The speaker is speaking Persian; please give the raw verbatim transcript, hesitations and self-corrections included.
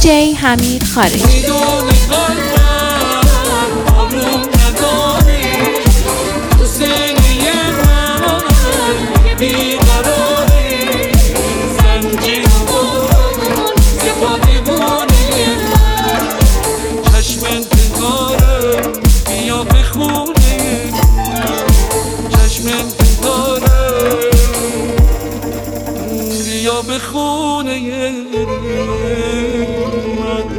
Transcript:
جی حمید خارجی. میدونی قلبم آروم نداری تو سینه من بیقراری زنجیر بود زیبا دیوونه من چشم انتظارم بیا به خونه چشم انتظارم بیا به خونه من